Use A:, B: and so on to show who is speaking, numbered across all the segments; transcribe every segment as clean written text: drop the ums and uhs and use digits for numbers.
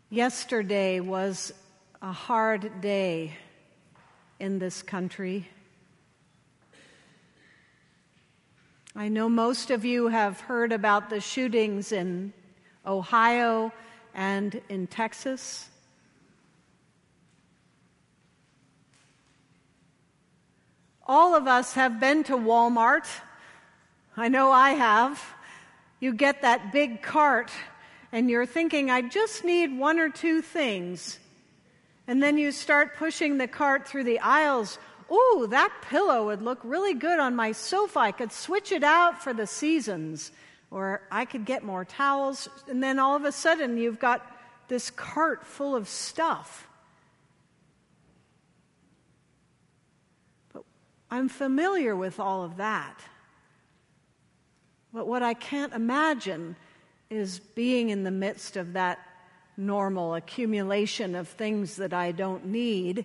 A: Yesterday was a hard day in this country. I know most of you have heard about the shootings in Ohio and in Texas. All of us have been to Walmart. I know I have. You get that big cart and you're thinking, I just need one or two things. And then you start pushing the cart through the aisles. Ooh, that pillow would look really good on my sofa. I could switch it out for the seasons. Or I could get more towels. And then all of a sudden you've got this cart full of stuff. But I'm familiar with all of that. But what I can't imagine is being in the midst of that normal accumulation of things that I don't need,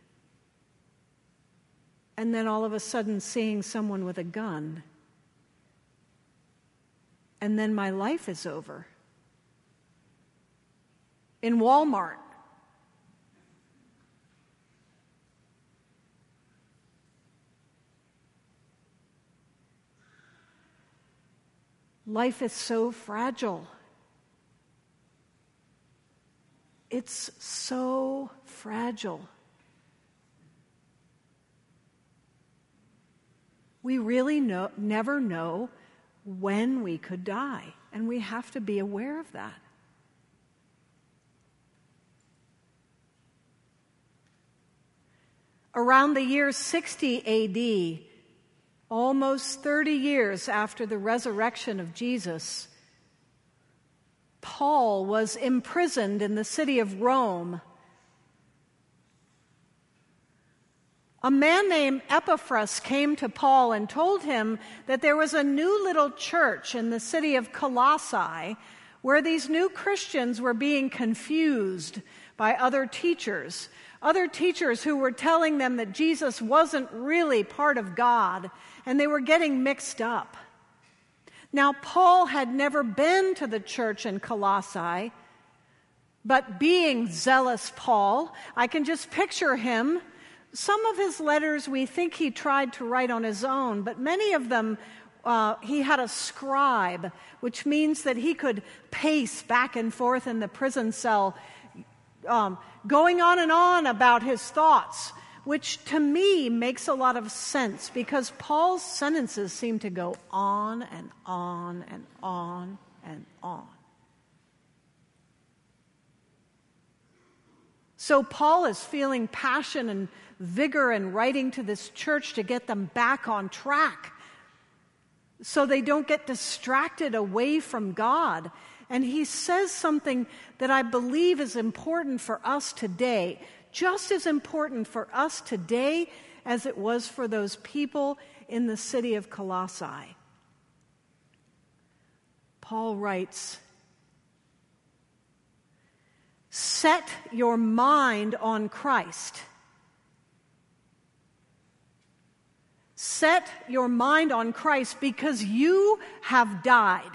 A: and then all of a sudden seeing someone with a gun, and then my life is over. In Walmart. Life is so fragile. It's so fragile. We really never know when we could die, and we have to be aware of that. Around the year 60 A.D., almost 30 years after the resurrection of Jesus, Paul was imprisoned in the city of Rome. A man named Epaphras came to Paul and told him that there was a new little church in the city of Colossae where these new Christians were being confused by other teachers who were telling them that Jesus wasn't really part of God, and they were getting mixed up. Now, Paul had never been to the church in Colossae, but being zealous Paul, I can just picture him. Some of his letters we think he tried to write on his own, but many of them he had a scribe, which means that he could pace back and forth in the prison cell, going on and on about his thoughts, which to me makes a lot of sense because Paul's sentences seem to go on and on and on and on. So Paul is feeling passion and vigor and writing to this church to get them back on track so they don't get distracted away from God. And he says something that I believe is important for us today, just as important for us today as it was for those people in the city of Colossae. Paul writes, "Set your mind on Christ. Set your mind on Christ because you have died.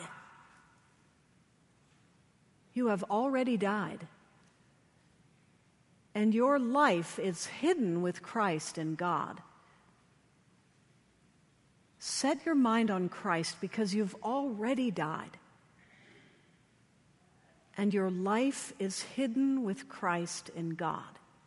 A: You have already died. And your life is hidden with Christ in God." Set your mind on Christ because you've already died. And your life is hidden with Christ in God.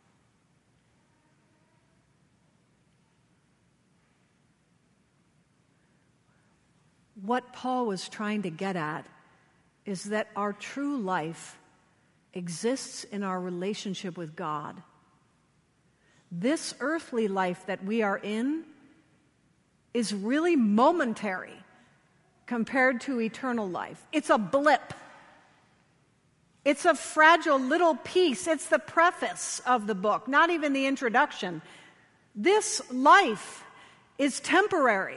A: What Paul was trying to get at is that our true life exists in our relationship with God. This earthly life that we are in is really momentary compared to eternal life. It's a blip. It's a fragile little piece. It's the preface of the book, not even the introduction. This life is temporary.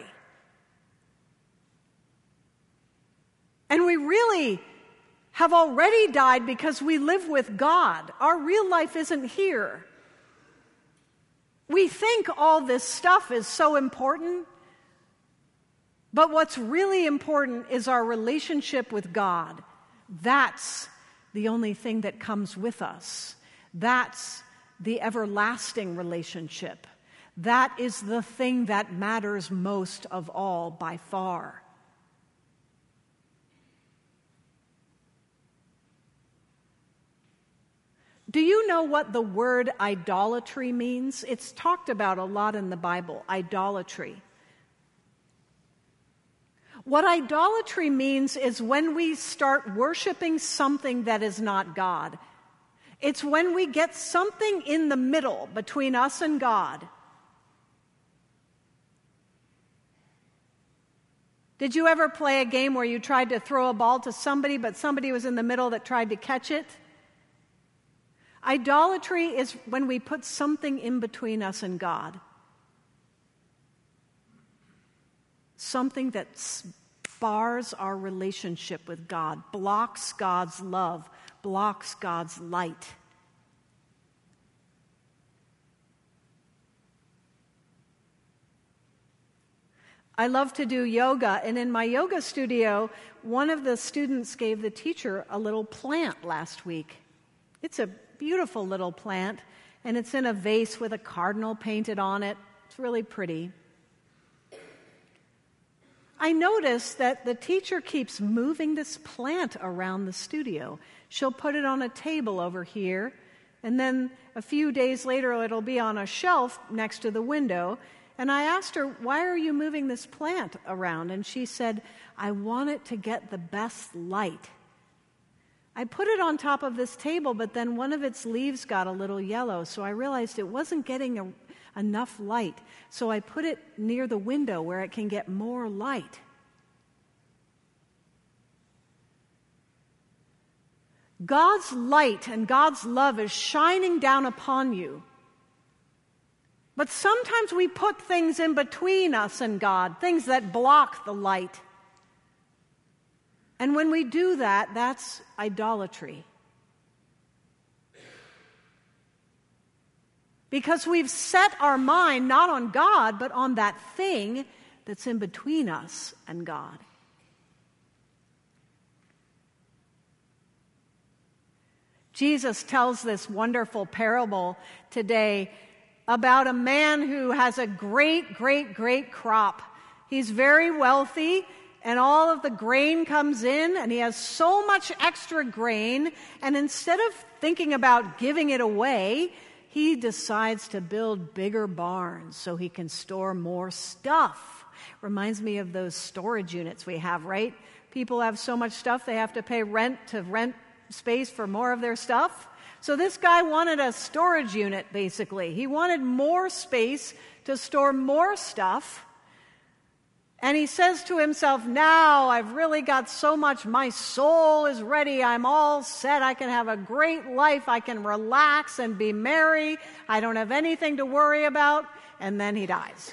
A: And we really have already died because we live with God. Our real life isn't here. We think all this stuff is so important, but what's really important is our relationship with God. That's the only thing that comes with us. That's the everlasting relationship. That is the thing that matters most of all by far. Do you know what the word idolatry means? It's talked about a lot in the Bible, idolatry. What idolatry means is when we start worshiping something that is not God. It's when we get something in the middle between us and God. Did you ever play a game where you tried to throw a ball to somebody, but somebody was in the middle that tried to catch it? Idolatry is when we put something in between us and God. Something that bars our relationship with God, blocks God's love, blocks God's light. I love to do yoga, and in my yoga studio, one of the students gave the teacher a little plant last week. It's a beautiful little plant, and it's in a vase with a cardinal painted on it. It's really pretty. I noticed that the teacher keeps moving this plant around the studio. She'll put it on a table over here, and then a few days later it'll be on a shelf next to the window. And I asked her, "Why are you moving this plant around?" And she said, "I want it to get the best light." I put it on top of this table, but then one of its leaves got a little yellow, so I realized it wasn't getting enough light. So I put it near the window where it can get more light. God's light and God's love is shining down upon you. But sometimes we put things in between us and God, things that block the light. And when we do that, that's idolatry. Because we've set our mind not on God, but on that thing that's in between us and God. Jesus tells this wonderful parable today about a man who has a great crop. He's very wealthy, and all of the grain comes in, and he has so much extra grain, and instead of thinking about giving it away, he decides to build bigger barns so he can store more stuff. Reminds me of those storage units we have, right? People have so much stuff they have to pay rent to rent space for more of their stuff. So this guy wanted a storage unit, basically. He wanted more space to store more stuff. And he says to himself, "Now I've really got so much, my soul is ready, I'm all set, I can have a great life, I can relax and be merry, I don't have anything to worry about," and then he dies.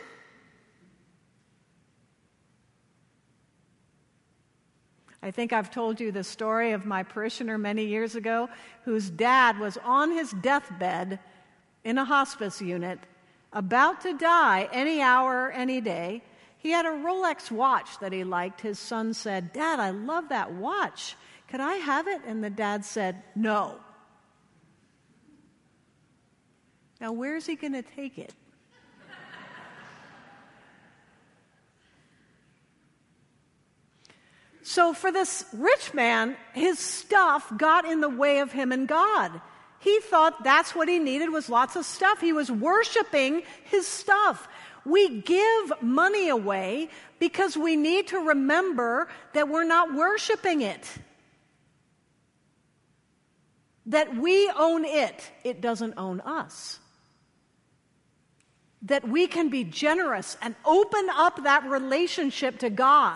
A: I think I've told you the story of my parishioner many years ago whose dad was on his deathbed in a hospice unit, about to die any hour, any day. He had a Rolex watch that he liked. His son said, "Dad, I love that watch. Could I have it?" And the dad said, "No." Now, where's he going to take it? So for this rich man, his stuff got in the way of him and God. He thought that's what he needed was lots of stuff. He was worshiping his stuff. We give money away because we need to remember that we're not worshiping it. That we own it. It doesn't own us. That we can be generous and open up that relationship to God.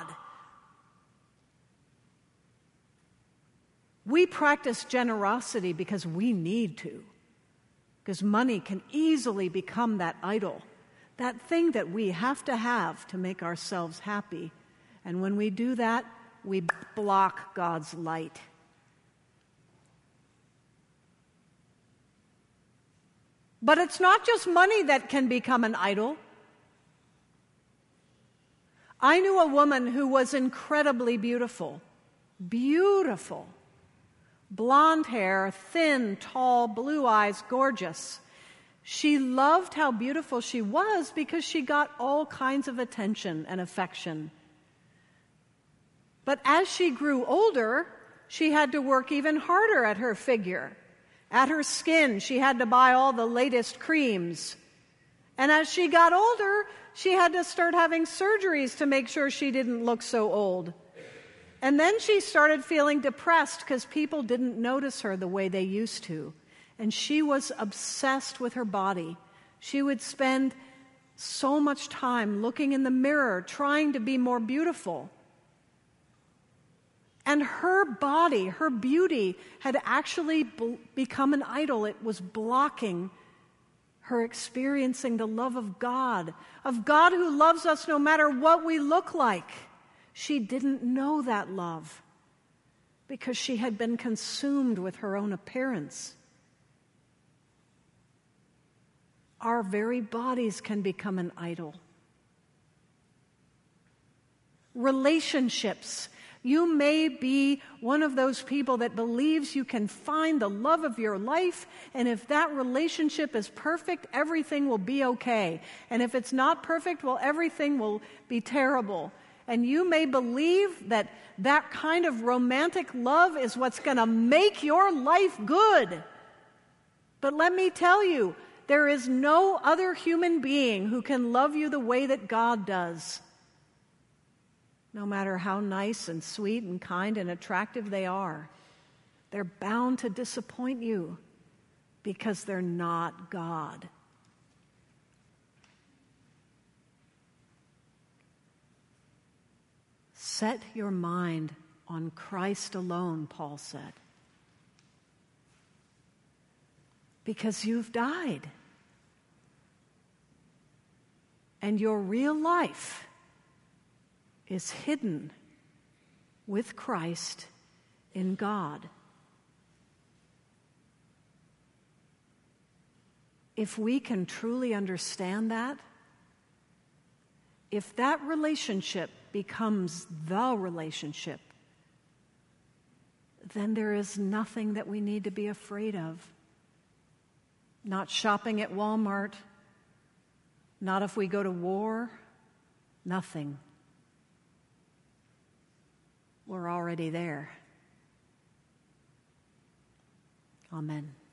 A: We practice generosity because we need to. Because money can easily become that idol. That thing that we have to make ourselves happy. And when we do that, we block God's light. But it's not just money that can become an idol. I knew a woman who was incredibly beautiful. Beautiful. Blonde hair, thin, tall, blue eyes, gorgeous. She loved how beautiful she was because she got all kinds of attention and affection. But as she grew older, she had to work even harder at her figure. At her skin, she had to buy all the latest creams. And as she got older, she had to start having surgeries to make sure she didn't look so old. And then she started feeling depressed because people didn't notice her the way they used to. And she was obsessed with her body. She would spend so much time looking in the mirror, trying to be more beautiful. And her body, her beauty, had actually become an idol. It was blocking her experiencing the love of God who loves us no matter what we look like. She didn't know that love because she had been consumed with her own appearance. Our very bodies can become an idol. Relationships. You may be one of those people that believes you can find the love of your life, and if that relationship is perfect, everything will be okay. And if it's not perfect, well, everything will be terrible. And you may believe that that kind of romantic love is what's going to make your life good. But let me tell you, there is no other human being who can love you the way that God does. No matter how nice and sweet and kind and attractive they are, they're bound to disappoint you because they're not God. Set your mind on Christ alone, Paul said, because you've died. And your real life is hidden with Christ in God. If we can truly understand that, if that relationship becomes the relationship, then there is nothing that we need to be afraid of. Not shopping at Walmart, not if we go to war, nothing. We're already there. Amen.